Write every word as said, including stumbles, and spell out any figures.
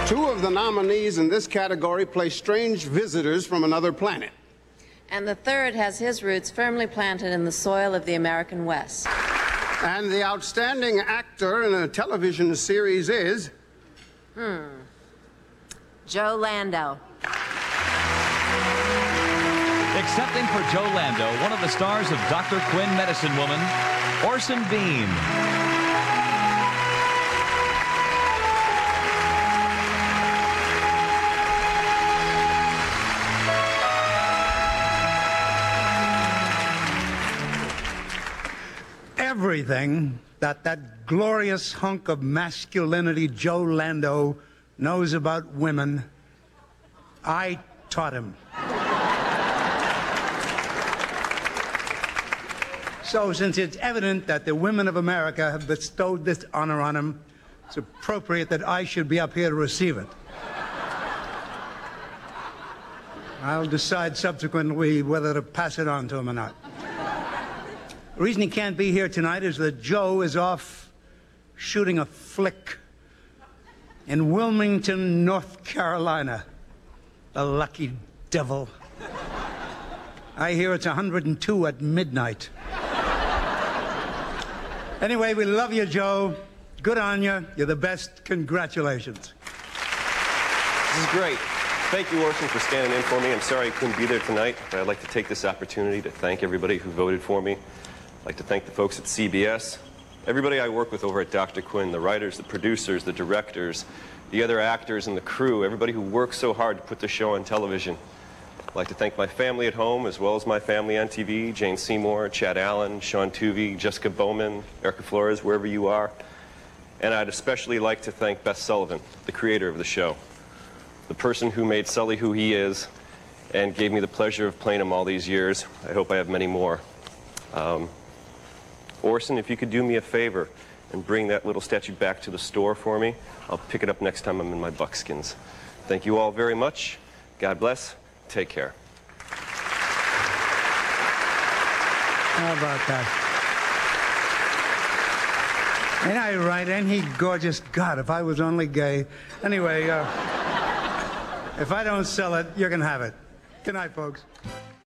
Two of the nominees in this category play strange visitors from another planet. And the third has his roots firmly planted in the soil of the American West. And the outstanding actor in a television series is... Hmm. Joe Lando. Accepting for Joe Lando, one of the stars of Doctor Quinn Medicine Woman, Orson Bean. Everything that that glorious hunk of masculinity Joe Lando knows about women, I taught him. So since it's evident that the women of America have bestowed this honor on him, it's appropriate that I should be up here to receive it. I'll decide subsequently whether to pass it on to him or not. The reason he can't be here tonight is that Joe is off shooting a flick in Wilmington, North Carolina. The lucky devil. I hear it's one hundred two at midnight. Anyway, we love you, Joe. Good on you. You're the best. Congratulations. This is great. Thank you, Orson, for standing in for me. I'm sorry I couldn't be there tonight, but I'd like to take this opportunity to thank everybody who voted for me. I'd like to thank the folks at C B S, everybody I work with over at Doctor Quinn, the writers, the producers, the directors, the other actors and the crew, everybody who works so hard to put this show on television. I'd like to thank my family at home, as well as my family on T V, Jane Seymour, Chad Allen, Sean Tuvey, Jessica Bowman, Erica Flores, wherever you are. And I'd especially like to thank Beth Sullivan, the creator of the show, the person who made Sully who he is and gave me the pleasure of playing him all these years. I hope I have many more. Um, Orson, if you could do me a favor and bring that little statue back to the store for me, I'll pick it up next time I'm in my buckskins. Thank you all very much. God bless. Take care. How about that? Ain't I right? Ain't he gorgeous? God, if I was only gay. Anyway, uh, if I don't sell it, you're going to have it. Good night, folks.